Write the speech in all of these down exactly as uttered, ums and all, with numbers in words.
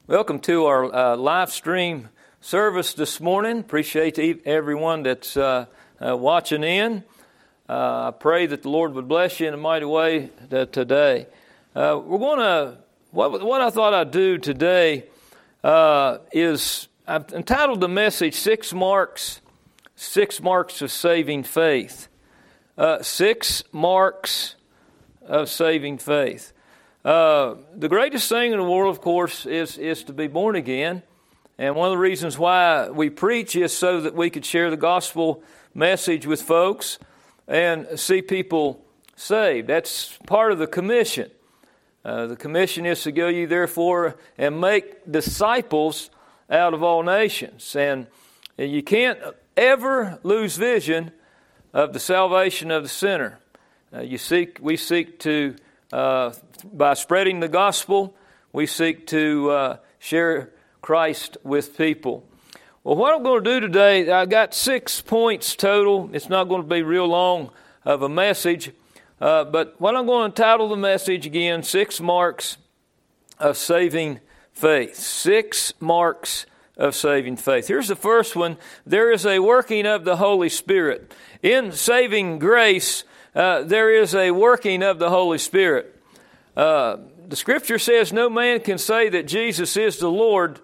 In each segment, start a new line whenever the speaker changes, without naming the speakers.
Welcome to our uh, live stream service this morning. Appreciate everyone that's uh, uh, watching in. Uh, I pray that the Lord would bless you in a mighty way today. Uh, we're going to, what, what I thought I'd do today uh, is, I've entitled the message, Six Marks, Six Marks of Saving Faith. Uh, six Marks of Saving Faith. Uh, the greatest thing in the world, of course, is, is to be born again. And one of the reasons why we preach is so that we could share the gospel message with folks and see people saved. That's part of the commission. Uh, the commission is to go ye therefore and make disciples out of all nations. And you can't ever lose vision of the salvation of the sinner. Uh, you seek, we seek to Uh, by spreading the gospel, we seek to uh, share Christ with people. Well, what I'm going to do today, I got six points total. It's not going to be real long of a message, uh, but what I'm going to title the message again, Six Marks of Saving Faith. Six Marks of Saving Faith. Here's the first one. There is a working of the Holy Spirit. In saving grace, Uh, there is a working of the Holy Spirit. Uh, the Scripture says no man can say that Jesus is the Lord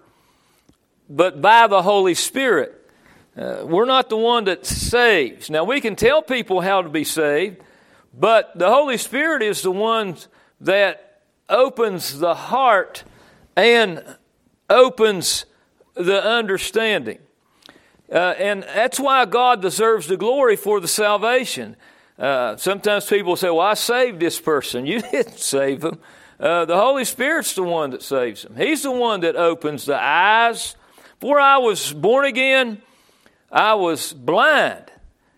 but by the Holy Spirit. Uh, we're not the one that saves. Now, we can tell people how to be saved, but the Holy Spirit is the one that opens the heart and opens the understanding. Uh, and that's why God deserves the glory for the salvation. Uh, sometimes people say, well, I saved this person. You didn't save them. Uh, the Holy Spirit's the one that saves them. He's the one that opens the eyes. Before I was born again, I was blind.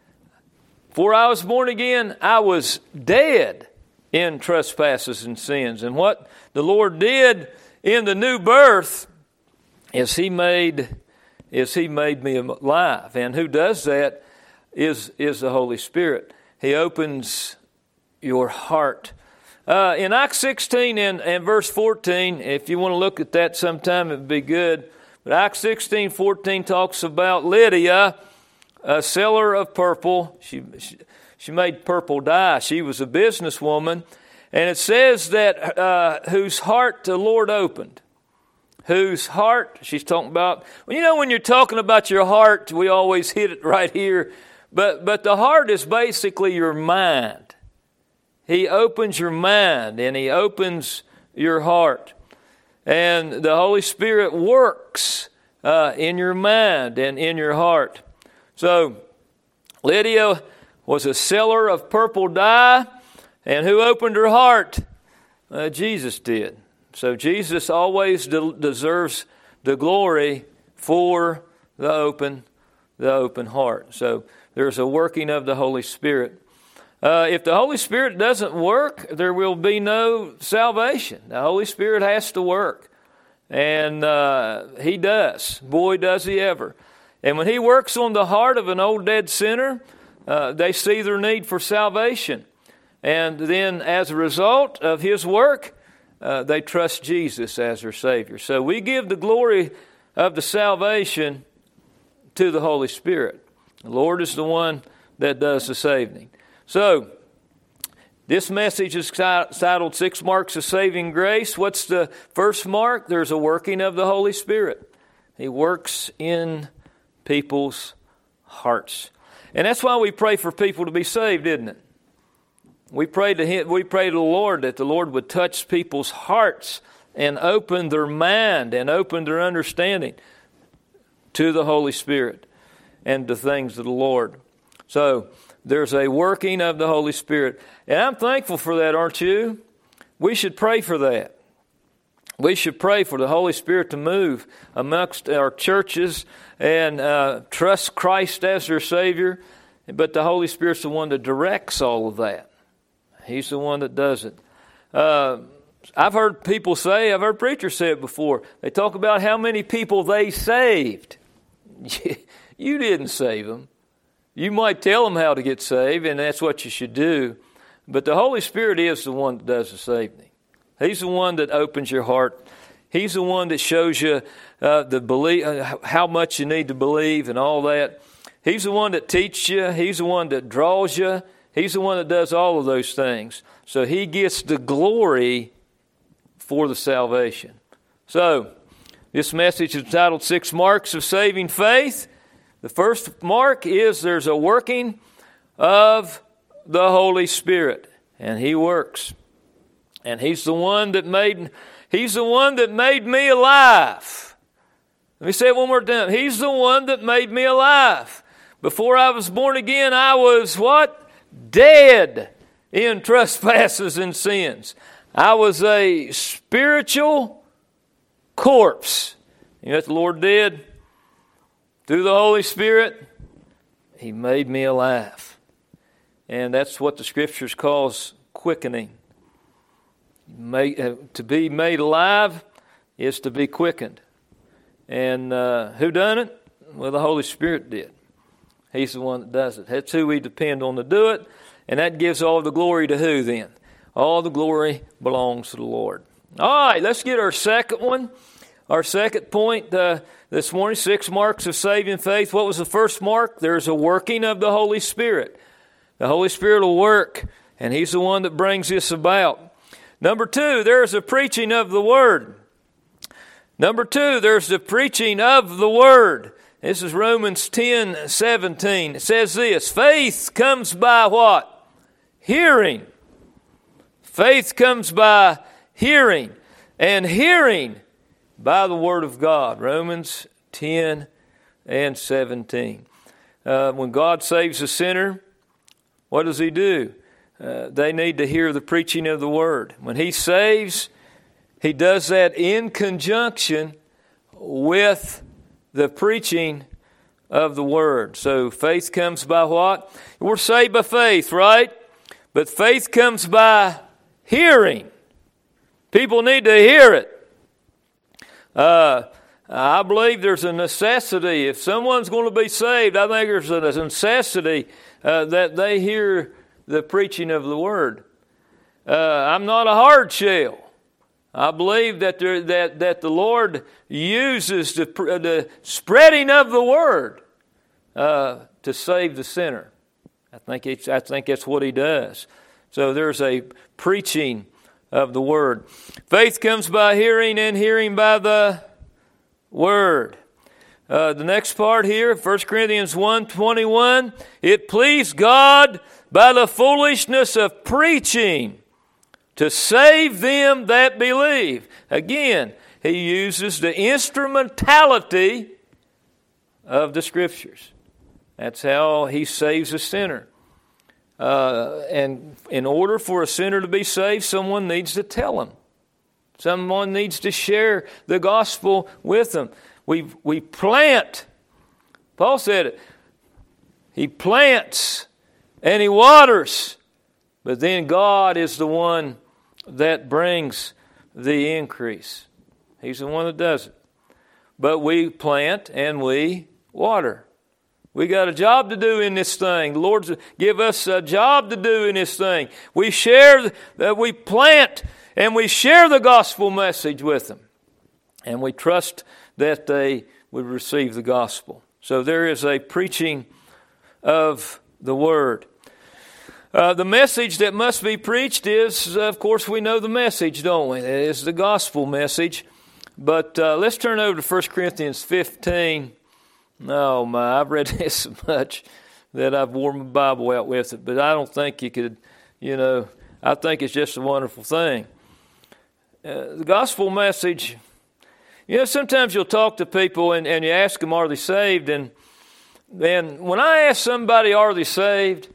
Before I was born again, I was dead in trespasses and sins. And what the Lord did in the new birth is He made, is He made me alive. And who does that is, is the Holy Spirit. He opens your heart. Uh, in Acts sixteen and, and verse fourteen, if you want to look at that sometime, it would be good. But Acts sixteen fourteen talks about Lydia, a seller of purple. She, she, she made purple dye. She was a businesswoman. And it says that uh, whose heart the Lord opened. Whose heart, she's talking about. Well, you know, when you're talking about your heart, we always hit it right here. But but the heart is basically your mind. He opens your mind and He opens your heart. And the Holy Spirit works uh, in your mind and in your heart. So Lydia was a seller of purple dye. And who opened her heart? Uh, Jesus did. So Jesus always de- deserves the glory for the open, the open heart. So there's a working of the Holy Spirit. Uh, if the Holy Spirit doesn't work, there will be no salvation. The Holy Spirit has to work. And uh, He does. Boy, does He ever. And when He works on the heart of an old dead sinner, uh, they see their need for salvation. And then as a result of His work, uh, they trust Jesus as their Savior. So we give the glory of the salvation to the Holy Spirit. The Lord is the one that does the saving. So, this message is titled Six Marks of Saving Grace. What's the first mark? There's a working of the Holy Spirit. He works in people's hearts. And that's why we pray for people to be saved, isn't it? We pray to Him, we pray to the Lord that the Lord would touch people's hearts and open their mind and open their understanding to the Holy Spirit and the things of the Lord. So, there's a working of the Holy Spirit. And I'm thankful for that, aren't you? We should pray for that. We should pray for the Holy Spirit to move amongst our churches and uh, trust Christ as their Savior. But the Holy Spirit's the one that directs all of that. He's the one that does it. Uh, I've heard people say, I've heard preachers say it before. They talk about how many people they saved. You didn't save them. You might tell them how to get saved, and that's what you should do. But the Holy Spirit is the one that does the saving. He's the one that opens your heart. He's the one that shows you uh, the belief, uh, how much you need to believe and all that. He's the one that teaches you. He's the one that draws you. He's the one that does all of those things. So He gets the glory for the salvation. So, this message is entitled Six Marks of Saving Faith. The first mark is there's a working of the Holy Spirit. And He works. And He's the one that made, He's the one that made me alive. Let me say it one more time. He's the one that made me alive. Before I was born again, I was what? Dead in trespasses and sins. I was a spiritual corpse. You know what the Lord did? Through the Holy Spirit, He made me alive. And that's what the Scriptures calls quickening. May, uh, to be made alive is to be quickened. And uh, who done it? Well, the Holy Spirit did. He's the one that does it. That's who we depend on to do it. And that gives all the glory to who then? All the glory belongs to the Lord. All right, let's get our second one. Our second point uh, this morning, six marks of saving faith. What was the first mark? There's a working of the Holy Spirit. The Holy Spirit will work, and He's the one that brings this about. Number two, there's a preaching of the Word. Number two, there's the preaching of the Word. This is Romans ten seventeen. It says this, faith comes by what? Hearing. Faith comes by hearing, and hearing by the Word of God. Romans ten and seventeen. Uh, when God saves a sinner, what does He do? Uh, they need to hear the preaching of the Word. When He saves, He does that in conjunction with the preaching of the Word. So faith comes by what? We're saved by faith, right? But faith comes by hearing. People need to hear it. Uh, I believe there's a necessity. If someone's going to be saved, I think there's a necessity uh, that they hear the preaching of the Word. Uh, I'm not a hard shell. I believe that there, that that the Lord uses the, the spreading of the Word uh, to save the sinner. I think it's, I think that's what He does. So there's a preaching of the Word. Faith comes by hearing, and hearing by the Word. Uh, the next part here, First Corinthians one twenty-one, it pleased God by the foolishness of preaching to save them that believe. Again, He uses the instrumentality of the Scriptures. That's how He saves a sinner. Uh, and in order for a sinner to be saved, someone needs to tell him. Someone needs to share the gospel with them. We we plant. Paul said it. He plants and he waters, but then God is the one that brings the increase. He's the one that does it. But we plant and we water. We got a job to do in this thing. The Lord give us a job to do in this thing. We share, that we plant and we share the gospel message with them. And we trust that they would receive the gospel. So there is a preaching of the Word. Uh, the message that must be preached is, of course, we know the message, don't we? It is the gospel message. But uh, let's turn over to First Corinthians fifteen. No, my, I've read this so much that I've worn my Bible out with it. But I don't think you could, you know, I think it's just a wonderful thing. Uh, the gospel message, you know, sometimes you'll talk to people and, and you ask them, are they saved? And then when I ask somebody, are they saved?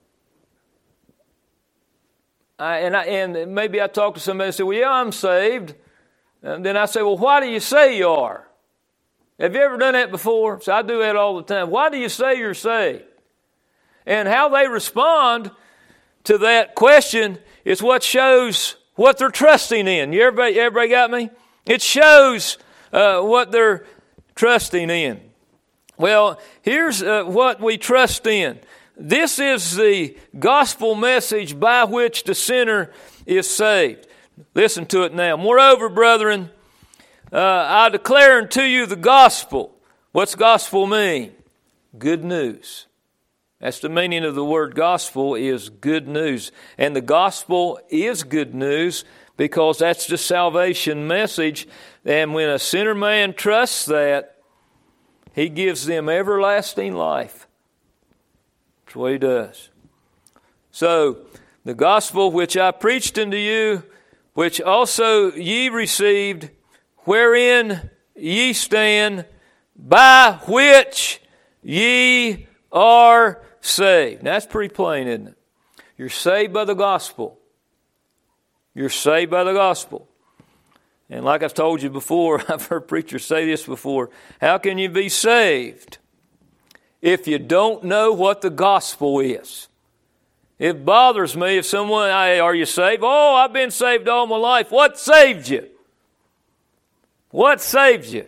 I, and, I, and maybe I talk to somebody and say, well, yeah, I'm saved. And then I say, well, why do you say you are? Have you ever done that before? So I do that all the time. Why do you say you're saved? And how they respond to that question is what shows what they're trusting in. You everybody, everybody got me? It shows uh, what they're trusting in. Well, here's uh, what we trust in. This is the gospel message by which the sinner is saved. Listen to it now. Moreover, brethren, uh, I declare unto you the gospel. What's gospel mean? Good news. That's the meaning of the word gospel, is good news. And the gospel is good news because that's the salvation message. And when a sinner man trusts that, he gives them everlasting life. That's what he does. So, the gospel which I preached unto you, which also ye received, wherein ye stand, by which ye are saved. Now, that's pretty plain, isn't it? You're saved by the gospel. You're saved by the gospel. And like I've told you before, I've heard preachers say this before, how can you be saved if you don't know what the gospel is? It bothers me if someone, hey, are you saved? Oh, I've been saved all my life. What saved you? What saved you?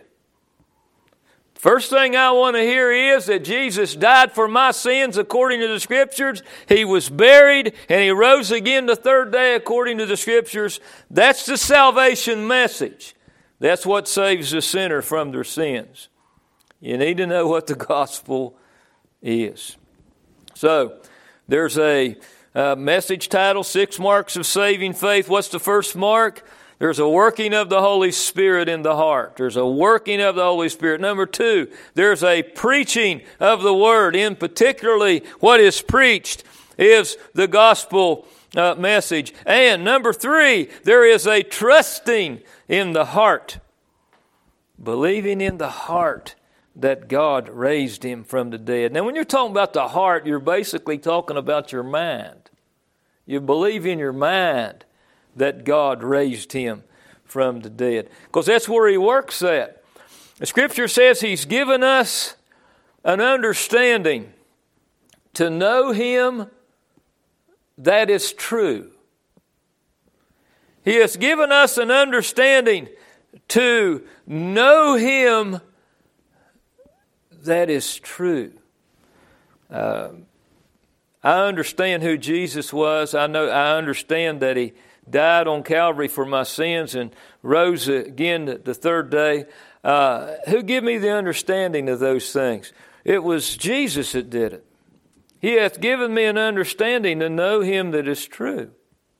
First thing I want to hear is that Jesus died for my sins according to the Scriptures. He was buried and He rose again the third day according to the Scriptures. That's the salvation message. That's what saves the sinner from their sins. You need to know what the gospel is. So, there's a uh, message title, Six Marks of Saving Faith. What's the first mark? There's a working of the Holy Spirit in the heart. There's a working of the Holy Spirit. Number two, there's a preaching of the Word. In particularly, what is preached is the gospel uh, message. And number three, there is a trusting in the heart. Believing in the heart that God raised Him from the dead. Now, when you're talking about the heart, you're basically talking about your mind. You believe in your mind that God raised Him from the dead. Because that's where He works at. The Scripture says He's given us an understanding to know Him that is true. He has given us an understanding to know Him that is true. Uh, I understand who Jesus was. I know. I understand that He died on Calvary for my sins and rose again the third day. Uh, who gave me the understanding of those things? It was Jesus that did it. He hath given me an understanding to know Him that is true.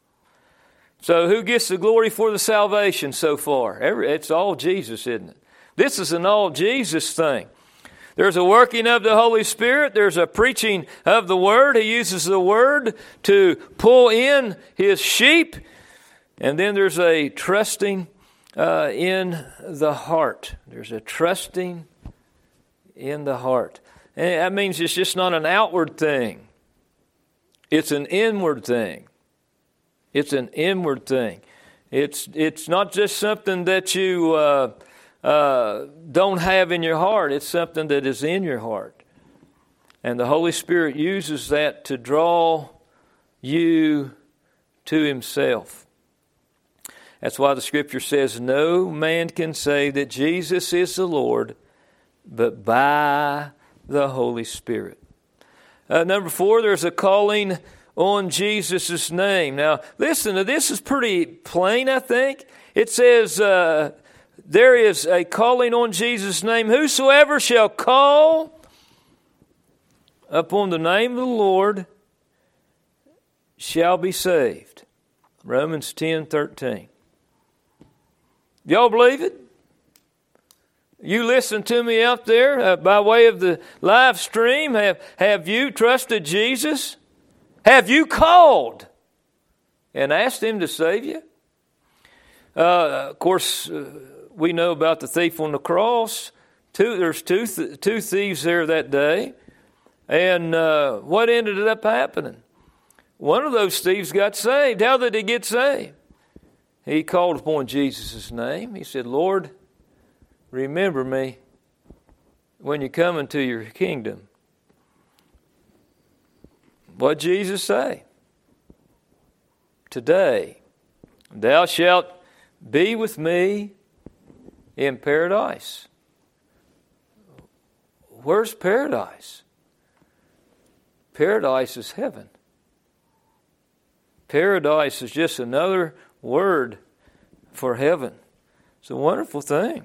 So who gets the glory for the salvation so far? Every, it's all Jesus, isn't it? This is an all Jesus thing. There's a working of the Holy Spirit. There's a preaching of the Word. He uses the Word to pull in His sheep. And then there's a trusting uh, in the heart. There's a trusting in the heart. And that means it's just not an outward thing. It's an inward thing. It's an inward thing. It's it's not just something that you uh, uh, don't have in your heart. It's something that is in your heart. And the Holy Spirit uses that to draw you to Himself. That's why the Scripture says, no man can say that Jesus is the Lord, but by the Holy Spirit. Uh, number four, there's a calling on Jesus' name. Now, listen, this is pretty plain, I think. It says, uh, there is a calling on Jesus' name. Whosoever shall call upon the name of the Lord shall be saved. Romans ten thirteen. Y'all believe it? You listen to me out there uh, by way of the live stream. Have, have you trusted Jesus? Have you called and asked Him to save you? Uh, of course, uh, we know about the thief on the cross. Two, there's two, th- two thieves there that day. And uh, what ended up happening? One of those thieves got saved. How did he get saved? He called upon Jesus' name. He said, Lord, remember me when you come into your kingdom. What did Jesus say? Today, thou shalt be with me in paradise. Where's paradise? Paradise is heaven. Paradise is just another word for heaven. It's a wonderful thing.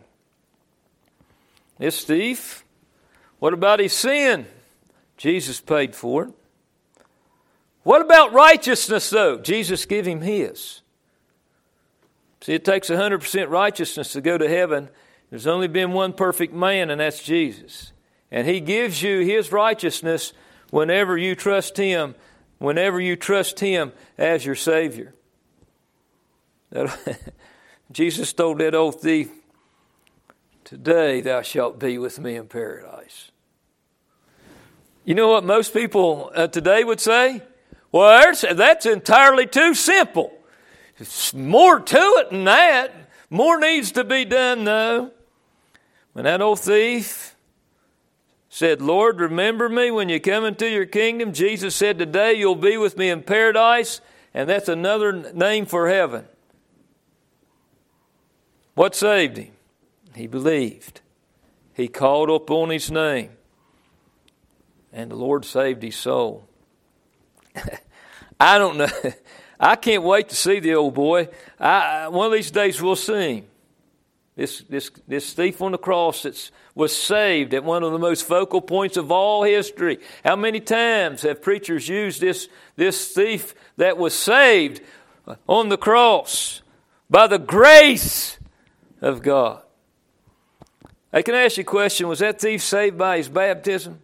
This thief, what about his sin? Jesus paid for it. What about righteousness, though? Jesus gave him his. See, it takes one hundred percent righteousness to go to heaven. There's only been one perfect man, and that's Jesus. And he gives you his righteousness whenever you trust him, whenever you trust him as your Savior. Jesus told that old thief, today thou shalt be with me in paradise. You know what most people uh, today would say? Well, that's, that's entirely too simple. There's more to it than that. More needs to be done, though. When that old thief said, Lord, remember me when you come into your kingdom, Jesus said, today you'll be with me in paradise, and that's another name for heaven. What saved him? He believed. He called upon his name. And the Lord saved his soul. I don't know. I can't wait to see the old boy. I, one of these days we'll see him. This, this, this thief on the cross that was saved at one of the most focal points of all history. How many times have preachers used this, this thief that was saved on the cross by the grace of God? I can ask you a question. Was that thief saved by his baptism?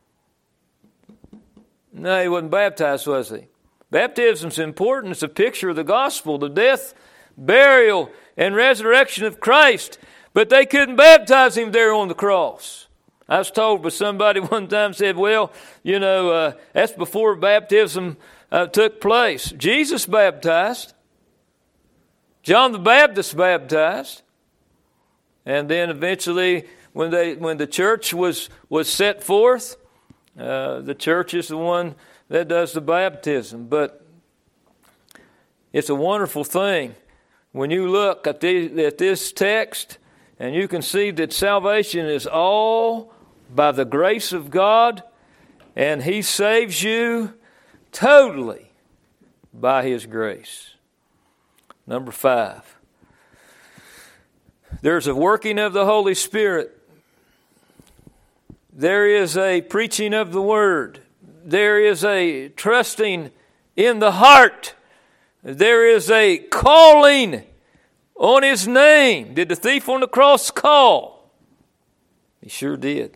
No, he wasn't baptized, was he? Baptism's important. It's a picture of the gospel, the death, burial, and resurrection of Christ. But they couldn't baptize him there on the cross. I was told by somebody one time, said, well, you know, uh, that's before baptism uh, took place. Jesus baptized. John the Baptist baptized. And then eventually, when they when the church was, was set forth, uh, the church is the one that does the baptism. But it's a wonderful thing when you look at, the, at this text and you can see that salvation is all by the grace of God, and He saves you totally by His grace. Number five, there's a working of the Holy Spirit. There is a preaching of the Word. There is a trusting in the heart. There is a calling on His name. Did the thief on the cross call? He sure did.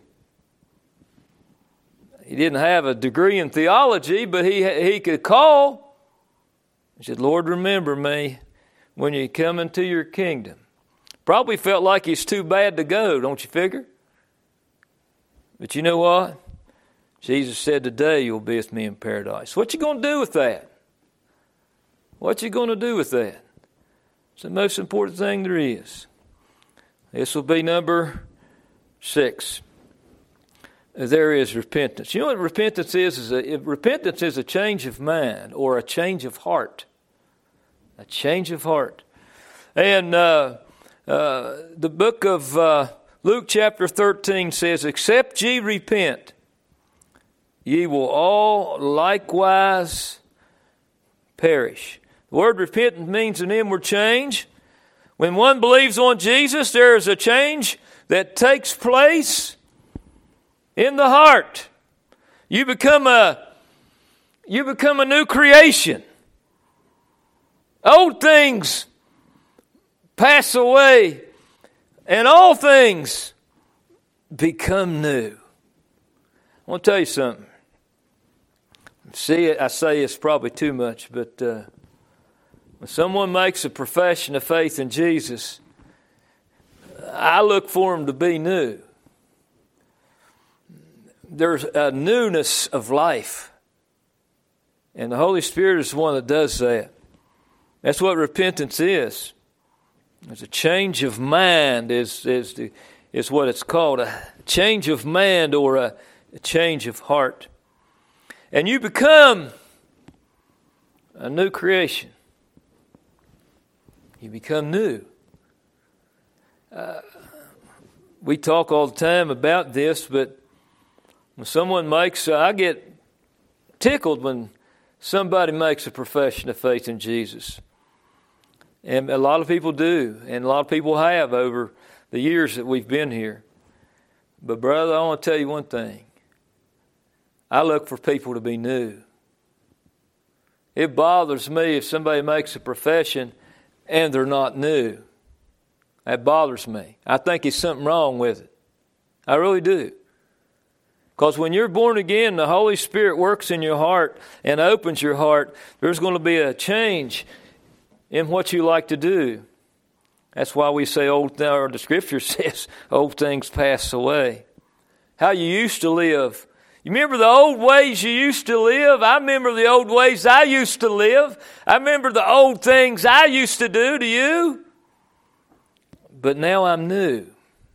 He didn't have a degree in theology, but he, he could call. He said, Lord, remember me when you come into your kingdom. Probably felt like he's too bad to go, don't you figure? But you know what? Jesus said, today you'll be with me in paradise. What you going to do with that? What you going to do with that? It's the most important thing there is. This will be number six. There is repentance. You know what repentance is? is a, repentance is a change of mind or a change of heart. A change of heart. And uh, uh, the book of uh, Luke chapter thirteen says, except ye repent, ye will all likewise perish. The word repentance means an inward change. When one believes on Jesus, there is a change that takes place in the heart. You become a, you become a new creation. Old things pass away, and all things become new. I want to tell you something. See, I say it's probably too much, but uh, when someone makes a profession of faith in Jesus, I look for them to be new. There's a newness of life, and the Holy Spirit is the one that does that. That's what repentance is. It's a change of mind is is the, is what it's called, a change of mind or a, a change of heart. And you become a new creation. You become new. Uh, we talk all the time about this, but when someone makes, uh, I get tickled when somebody makes a profession of faith in Jesus. And a lot of people do, and a lot of people have over the years that we've been here. But brother, I want to tell you one thing. I look for people to be new. It bothers me if somebody makes a profession and they're not new. That bothers me. I think there's something wrong with it. I really do. Because when you're born again, the Holy Spirit works in your heart and opens your heart. There's going to be a change in what you like to do. That's why we say old, or the Scripture says, old things pass away. How you used to live. You remember the old ways you used to live? I remember the old ways I used to live. I remember the old things I used to do. Do you? But now I'm new.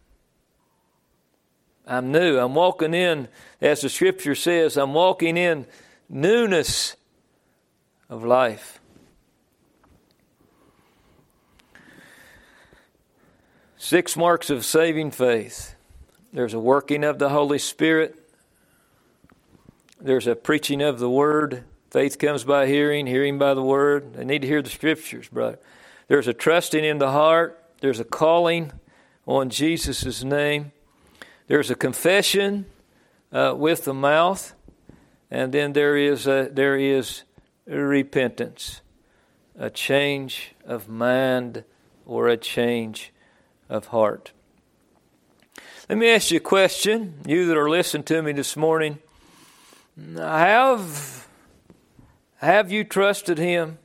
I'm new. I'm walking in, as the Scripture says, I'm walking in newness of life. Six marks of saving faith. There's a working of the Holy Spirit. There's a preaching of the Word. Faith comes by hearing, hearing by the Word. They need to hear the Scriptures, brother. There's a trusting in the heart. There's a calling on Jesus' name. There's a confession uh, with the mouth. And then there is a, there is a repentance, a change of mind or a change of heart. Let me ask you a question, you that are listening to me this morning. Have, have you trusted Him?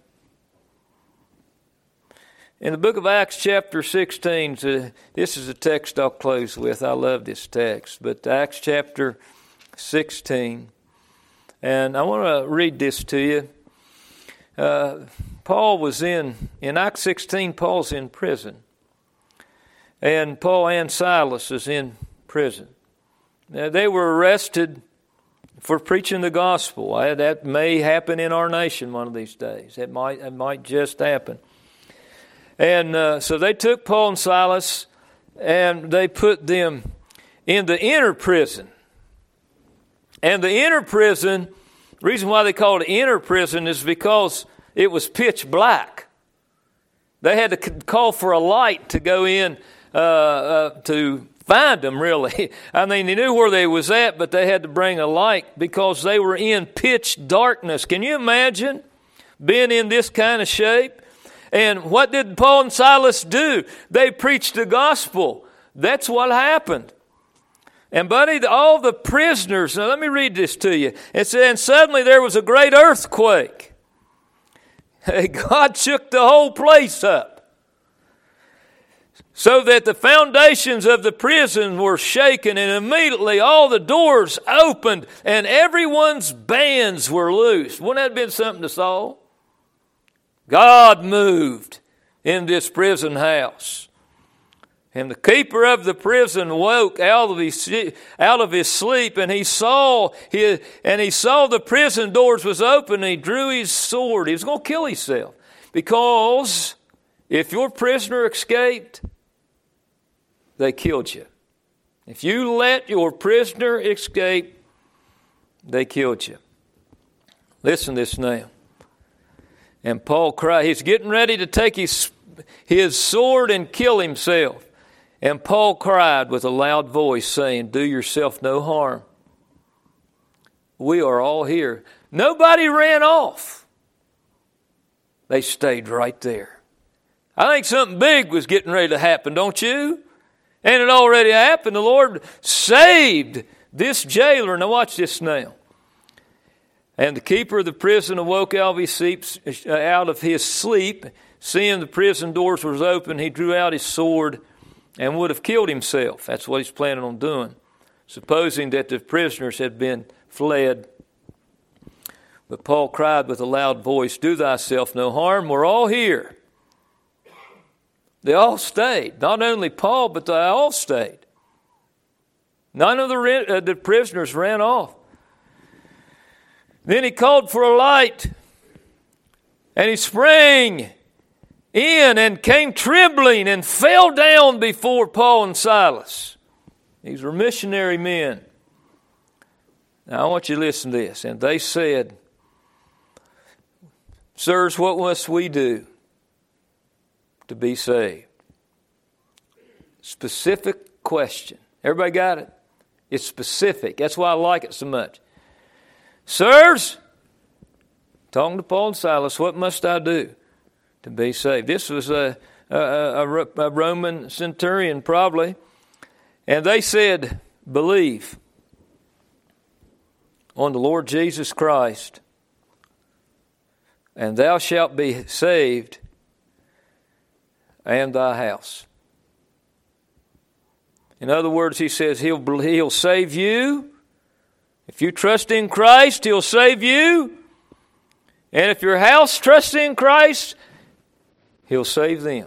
In the book of Acts chapter sixteen, this is a text I'll close with. I love this text. But Acts chapter sixteen, and I want to read this to you. Uh, Paul was in, in Acts sixteen, Paul's in prison. And Paul and Silas is in prison. Now, they were arrested for preaching the gospel. That may happen in our nation one of these days. It might, it might just happen. And uh, so they took Paul and Silas and they put them in the inner prison. And the inner prison, the reason why they called it inner prison is because it was pitch black. They had to call for a light to go in uh, uh, to find them, really. I mean, they knew where they was at, but they had to bring a light because they were in pitch darkness. Can you imagine being in this kind of shape? And what did Paul and Silas do? They preached the gospel. That's what happened. And buddy, all the prisoners, now let me read this to you. It said, and suddenly there was a great earthquake. God shook the whole place up. So that the foundations of the prison were shaken, and immediately all the doors opened and everyone's bands were loosed. Wouldn't that have been something to Saul? God moved in this prison house. And the keeper of the prison woke out of his, out of his sleep, and he saw his, and he saw the prison doors was open, and he drew his sword. He was going to kill himself. Because if your prisoner escaped, they killed you. If you let your prisoner escape, they killed you. Listen to this now. And Paul cried, he's getting ready to take his, his sword and kill himself. And Paul cried with a loud voice, saying, do yourself no harm. We are all here. Nobody ran off. They stayed right there. I think something big was getting ready to happen, don't you? And it already happened. The Lord saved this jailer. Now watch this now. And the keeper of the prison awoke out of his sleep, out of his sleep. Seeing the prison doors was open, he drew out his sword and would have killed himself. That's what he's planning on doing, supposing that the prisoners had been fled. But Paul cried with a loud voice, do thyself no harm, we're all here. They all stayed. Not only Paul, but they all stayed. None of the, uh, the prisoners ran off. Then he called for a light, and he sprang in and came trembling and fell down before Paul and Silas. These were missionary men. Now I want you to listen to this. And they said, sirs, what must we do? to be saved? Specific question. Everybody got it? It's specific. That's why I like it so much. Sirs, talking to Paul and Silas, what must I do to be saved? This was a, a, a, a Roman centurion probably. And they said, believe on the Lord Jesus Christ, and thou shalt be saved and thy house. In other words, he says he'll, he'll save you. If you trust in Christ, He'll save you. And if your house trusts in Christ, He'll save them.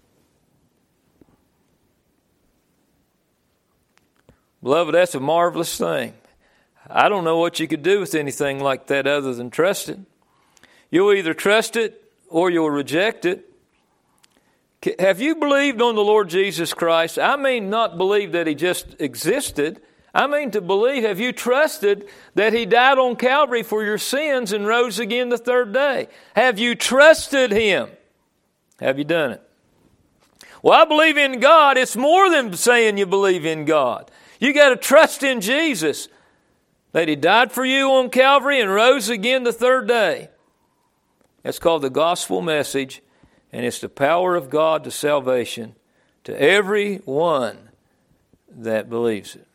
Beloved, that's a marvelous thing. I don't know what you could do with anything like that other than trust it. You'll either trust it or you'll reject it. Have you believed on the Lord Jesus Christ? I mean not believe that He just existed. I mean to believe, have you trusted that He died on Calvary for your sins and rose again the third day? Have you trusted Him? Have you done it? Well, I believe in God. It's more than saying you believe in God. You got to trust in Jesus, that He died for you on Calvary and rose again the third day. That's called the gospel message, and it's the power of God to salvation to every one that believes it.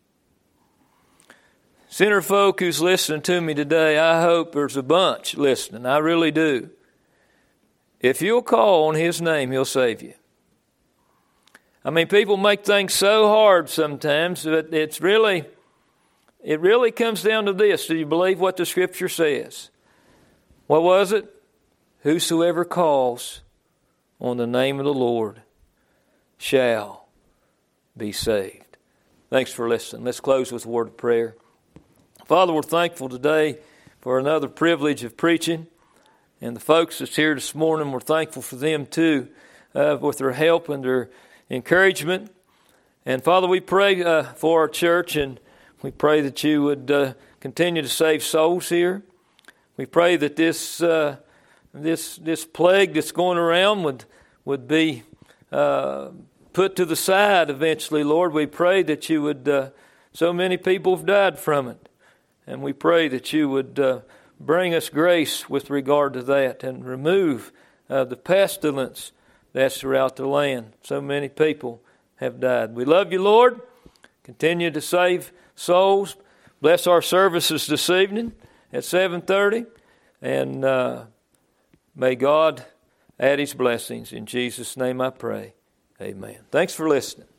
Sinner folk who's listening to me today, I hope there's a bunch listening. I really do. If you'll call on His name, He'll save you. I mean, people make things so hard sometimes that it's really, it really comes down to this. Do you believe what the Scripture says? What was it? Whosoever calls on the name of the Lord shall be saved. Thanks for listening. Let's close with a word of prayer. Father, we're thankful today for another privilege of preaching. And the folks that's here this morning, we're thankful for them too, uh, with their help and their encouragement. And Father, we pray uh, for our church, and we pray that you would uh, continue to save souls here. We pray that this uh, this this plague that's going around would would be uh, put to the side eventually, Lord. We pray that you would. Uh, so many people have died from it, and we pray that you would uh, bring us grace with regard to that and remove uh, the pestilence that's throughout the land. So many people have died. We love you, Lord. Continue to save souls. Bless our services this evening at seven thirty. And uh, may God add His blessings. In Jesus' name I pray. Amen. Thanks for listening.